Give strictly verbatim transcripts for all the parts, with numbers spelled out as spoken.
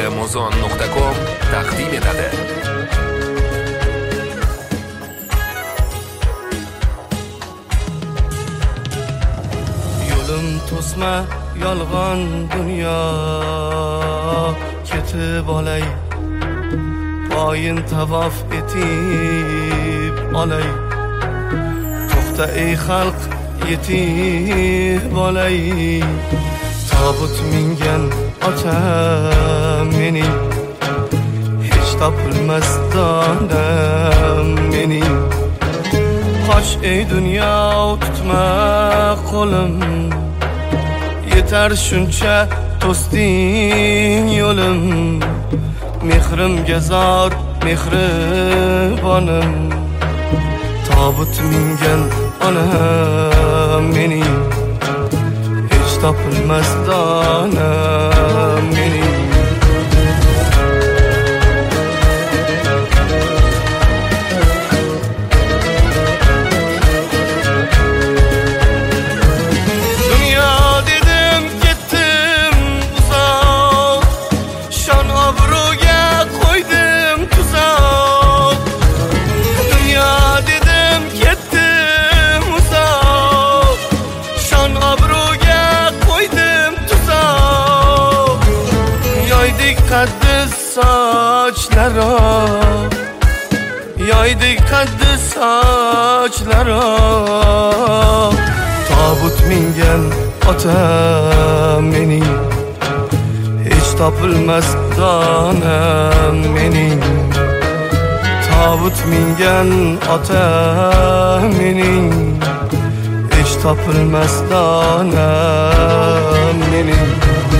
amazon nuqta com taqdim etadi. Yo'lim to'sma yolg'on dunyo, ketib olay, poyin tavof etib olay. To'xta ey xalq, yetib olay, tobut mingan ota mening, hech topilmas donam mening. Qoch ey dunyo, tutma qo'lim, yetar shuncha to'sding yo'lim. Mehrimga zor mehribonim, tobut mingan onam mening, hech topilmas donam mening. Qaddi sochlaro, yoydik qaddi sochlaro, tobut mingan ota mening, hech topilmas donam mening. Tobut mingan ota mening, hech topilmas donam mening.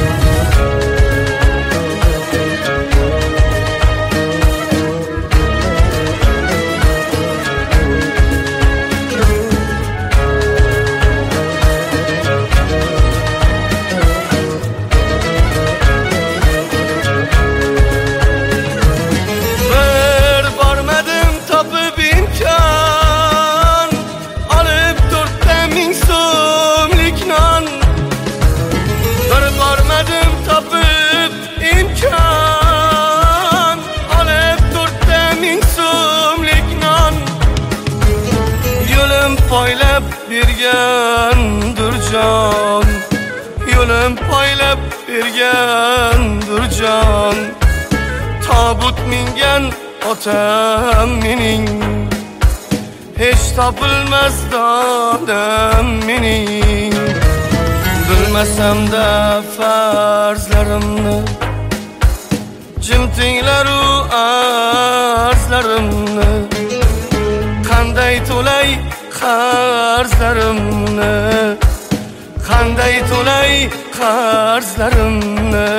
Poylab bergandir jon, yo'lim poylab bergandir jon. Tobut mingan otam mening, hech topilmas donam mening. Bilmasamda farzlarimni, jim tinglaru arzlarimni, qanday to'lay qarzlarimni, qanday to'lay qarzlarimni.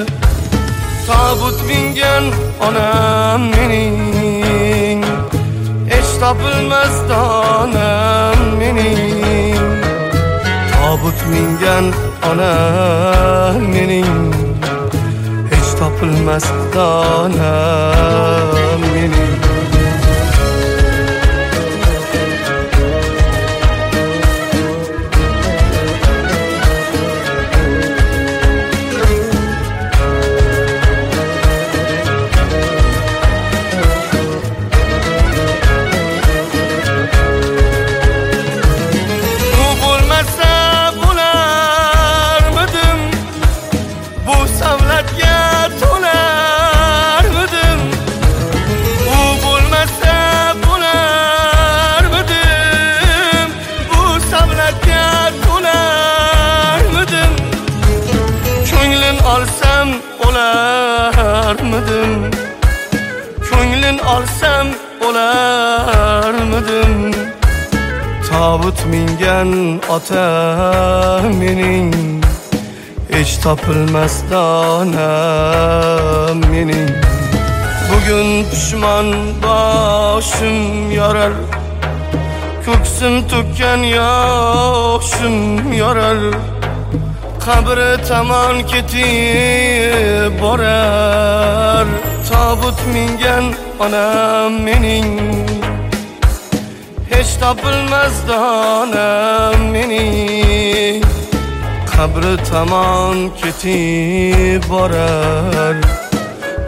Tobut mingan onam mening, hech topilmas donam mening. Tobut mingan onam mening, hech topilmas donam mening. Olsam olarmidim, ko'nglin olsam olarmidim. Tobut mingan ota mening, hech topilmas donam mening. Bugun pushmon boshim yorar, ko'ksim to'kkan yoshim yorar. Qabri tomon ketib borar, tobut mingan onam mening, hech topilmas donam mening. Qabri tomon ketib borar,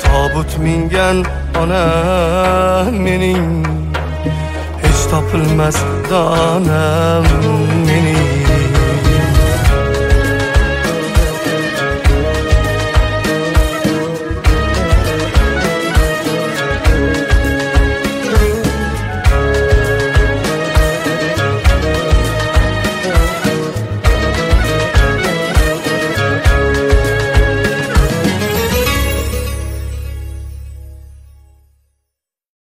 tobut mingan ona mening, hech topilmas donam mening.